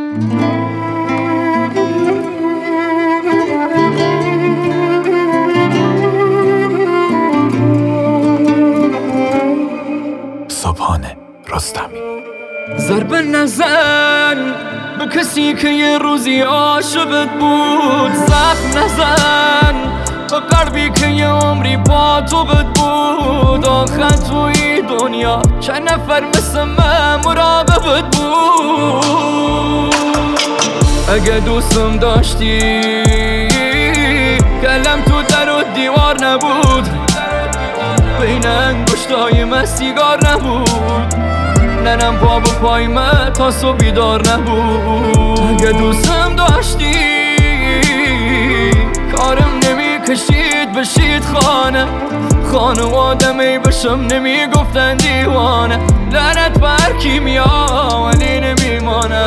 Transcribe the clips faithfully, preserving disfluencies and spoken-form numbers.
صبحانه رستمی. ضربه نزن به کسی که یه روزی عاشقت بود، زخم نزن به قلبی که یه عمری با توقت بود. آخه توی دنیا چند نفر مثل من مراقبت بود. اگه دوستم داشتی کلم تو در و دیوار نبود، بین انگشتای من سیگار نبود، ننم پا به پای من تا صبح بیدار نبود. اگه دوستم داشتی کارم نمی کشید بشید خانه خانه آدمی بشم نمی گفتن دیوانه. لعنت بر کیمیا ولی نمیمانه.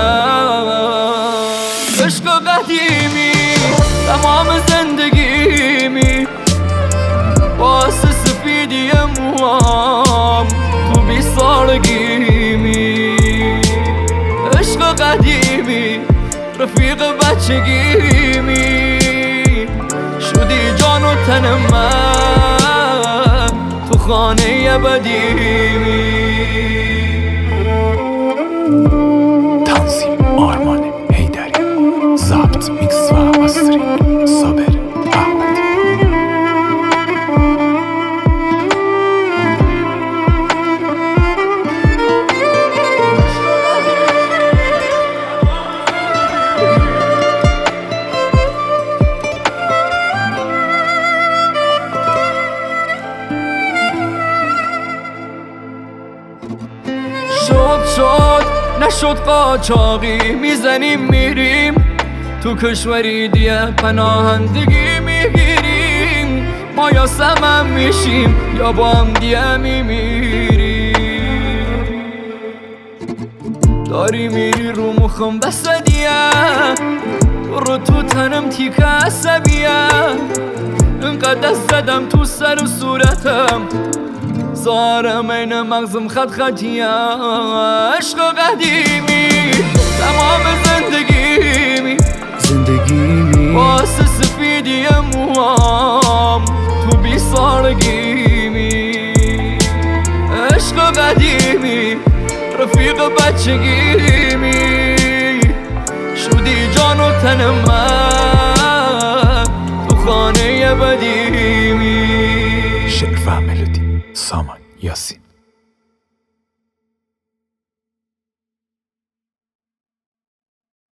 عشق قدیمی تمام زندگیمی باعث سفیدی موام تو بی سالگیمی. عشق قدیمی رفیق بچگیمی شدی جان و تن من تو خانه ابدیمی. تنظیم آرمان حیدری، ضبط میکس و مسترینگ صابر احمدی. شد شد نشد قاچاقی میزنیم میریم تو کشوری دیگه پناهندگی میگیریم. ما یا سمم میشیم یا با هم دیگه میمیریم. داری میری رو مخم بسدیه رو تو تنم تیکه عصبیه. انقدر زدم تو سر و صورتم زارم این مغزم خط خطیه. عشق قدیمی تمام زندگیمی زندگیمی واسه سفیدی موام تو بی سالگیمی. عشق قدیمی رفیق بچگی